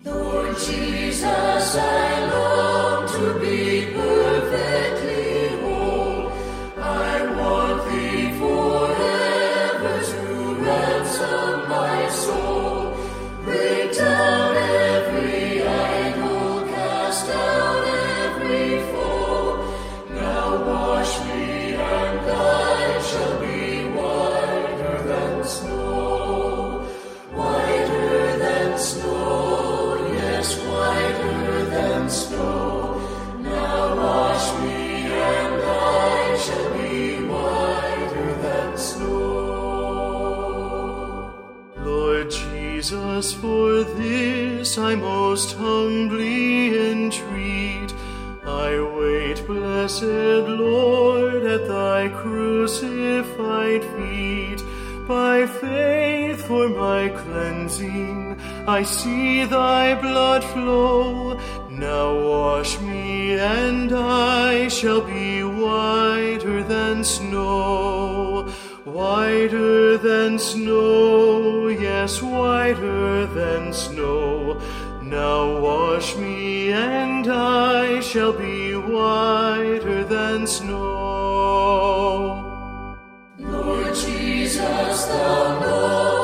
Lord Jesus, I long to be perfectly whole. I want thee forever to ransom my soul. Break down every idol, cast out every foe. Now wash me, and I shall be whiter than snow. Whiter than snow, yes, whiter than snow. Now wash me, and I shall be whiter than snow. Lord Jesus, for this I most humbly entreat. I wait, blessed Lord, at thy crucified feet. By faith for my cleansing, I see thy blood flow. Now wash me, and I shall be whiter than snow. Whiter than snow, yes, whiter than snow. Now wash me, and I shall be whiter than snow. Lord Jesus, thou knowest